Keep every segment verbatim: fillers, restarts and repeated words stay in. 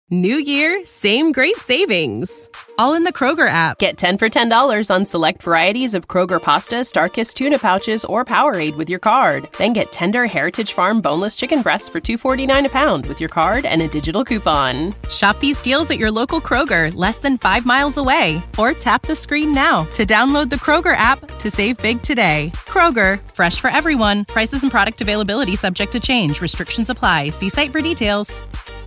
New year, same great savings. All in the Kroger app. Get ten for ten dollars on select varieties of Kroger pasta, StarKist tuna pouches, or Powerade with your card. Then get tender Heritage Farm boneless chicken breasts for two forty-nine a pound with your card and a digital coupon. Shop these deals at your local Kroger, less than five miles away. Or tap the screen now to download the Kroger app to save big today. Kroger, fresh for everyone. Prices and product availability subject to change. Restrictions apply. See site for details.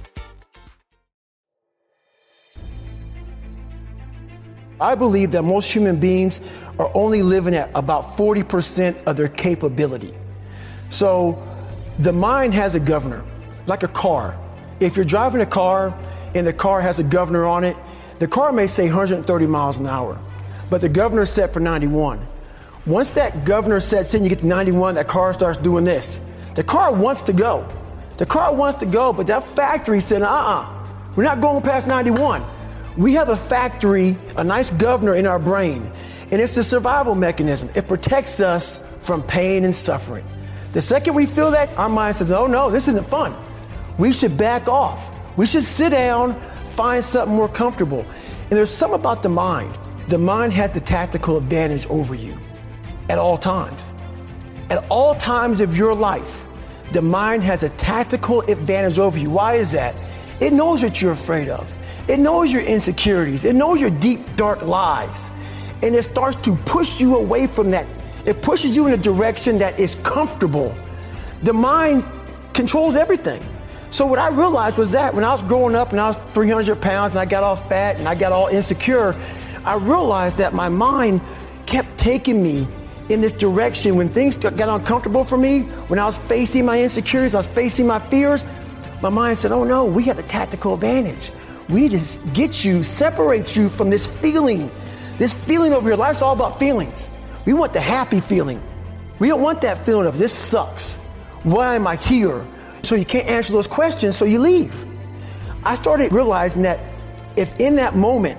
I believe that most human beings are only living at about forty percent of their capability. So the mind has a governor, like a car. If you're driving a car and the car has a governor on it, the car may say one hundred thirty miles an hour, but the governor is set for ninety-one. Once that governor sets in, you get to ninety-one, that car starts doing this. The car wants to go. The car wants to go, but that factory said, uh-uh, we're not going past ninety-one. We have a factory, a nice governor in our brain, and it's the survival mechanism. It protects us from pain and suffering. The second we feel that, our mind says, oh no, this isn't fun. We should back off. We should sit down, find something more comfortable. And there's something about the mind. The mind has the tactical advantage over you at all times. At all times of your life, the mind has a tactical advantage over you. Why is that? It knows what you're afraid of. It knows your insecurities. It knows your deep, dark lies. And it starts to push you away from that. It pushes you in a direction that is comfortable. The mind controls everything. So what I realized was that when I was growing up and I was three hundred pounds and I got all fat and I got all insecure, I realized that my mind kept taking me in this direction. When things got uncomfortable for me, when I was facing my insecurities, I was facing my fears, my mind said, oh no, we have a tactical advantage. We need to get you, separate you from this feeling. This feeling over your life's all about feelings. We want the happy feeling. We don't want that feeling of this sucks. Why am I here? So you can't answer those questions, so you leave. I started realizing that if in that moment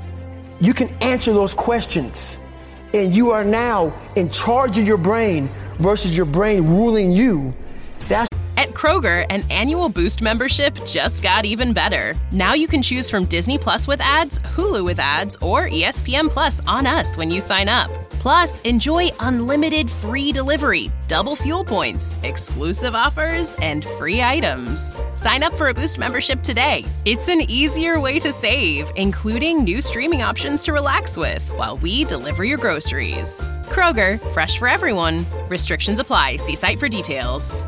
you can answer those questions and you are now in charge of your brain versus your brain ruling you, that's At Kroger, an annual Boost membership just got even better. Now you can choose from Disney Plus with ads, Hulu with ads, or E S P N Plus on us when you sign up. Plus, enjoy unlimited free delivery, double fuel points, exclusive offers, and free items. Sign up for a Boost membership today. It's an easier way to save, including new streaming options to relax with while we deliver your groceries. Kroger, fresh for everyone. Restrictions apply. See site for details.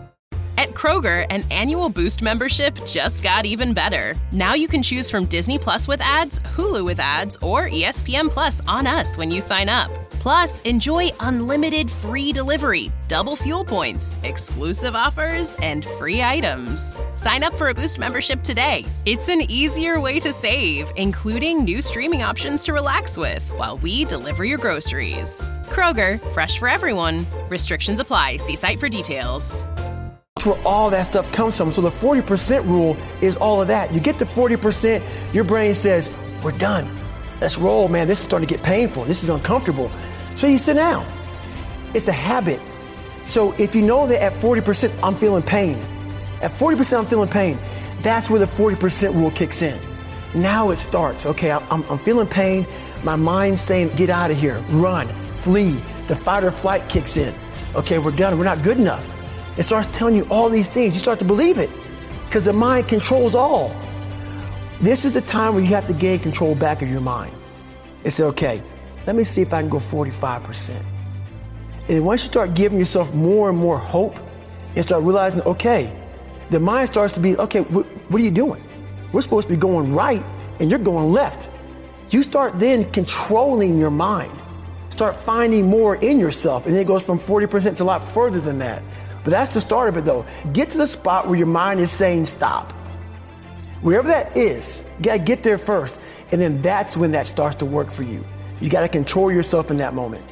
At Kroger, an annual Boost membership just got even better. Now you can choose from Disney Plus with ads, Hulu with ads, or E S P N Plus on us when you sign up. Plus, enjoy unlimited free delivery, double fuel points, exclusive offers, and free items. Sign up for a Boost membership today. It's an easier way to save, including new streaming options to relax with while we deliver your groceries. Kroger, fresh for everyone. Restrictions apply. See site for details. Where all that stuff comes from. So the forty percent rule is all of that. You get to forty percent, your brain says, we're done. Let's roll, man. This is starting to get painful. This is uncomfortable. So you sit down. It's a habit. So if you know that at forty percent, I'm feeling pain. At forty percent, I'm feeling pain. That's where the forty percent rule kicks in. Now it starts. Okay, I'm, I'm feeling pain. My mind's saying, get out of here. Run, flee. The fight or flight kicks in. Okay, we're done. We're not good enough. It starts telling you all these things. You start to believe it because the mind controls all. This is the time where you have to gain control back of your mind. It's okay, let me see if I can go forty-five percent. And then once you start giving yourself more and more hope and start realizing, okay, the mind starts to be, okay, wh- what are you doing? We're supposed to be going right and you're going left. You start then controlling your mind. Start finding more in yourself. And then it goes from forty percent to a lot further than that. But that's the start of it though. Get to the spot where your mind is saying stop. Wherever that is, you gotta get there first. And then that's when that starts to work for you. You gotta control yourself in that moment.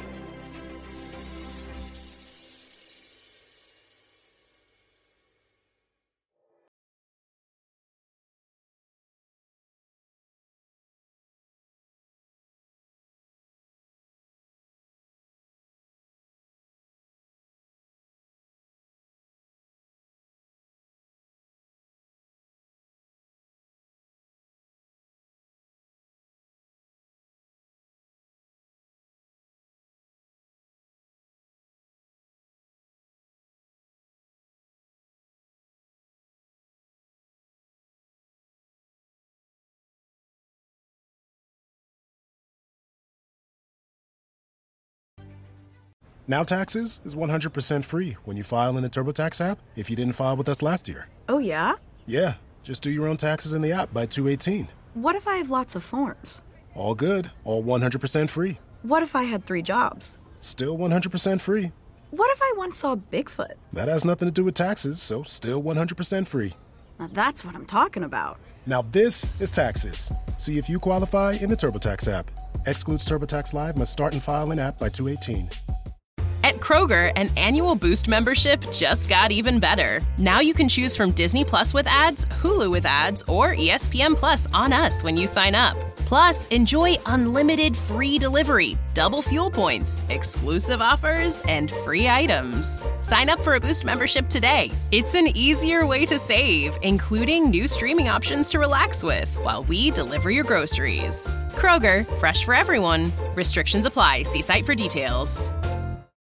Now Taxes is one hundred percent free when you file in the TurboTax app if you didn't file with us last year. Oh, yeah? Yeah, just do your own taxes in the app by two eighteen. What if I have lots of forms? All good, all one hundred percent free. What if I had three jobs? Still one hundred percent free. What if I once saw Bigfoot? That has nothing to do with taxes, so still one hundred percent free. Now that's what I'm talking about. Now this is Taxes. See if you qualify in the TurboTax app. Excludes TurboTax Live, must start and file in app by two eighteen. At Kroger, an annual Boost membership just got even better. Now you can choose from Disney Plus with ads, Hulu with ads, or E S P N Plus on us when you sign up. Plus, enjoy unlimited free delivery, double fuel points, exclusive offers, and free items. Sign up for a Boost membership today. It's an easier way to save, including new streaming options to relax with while we deliver your groceries. Kroger, fresh for everyone. Restrictions apply. See site for details.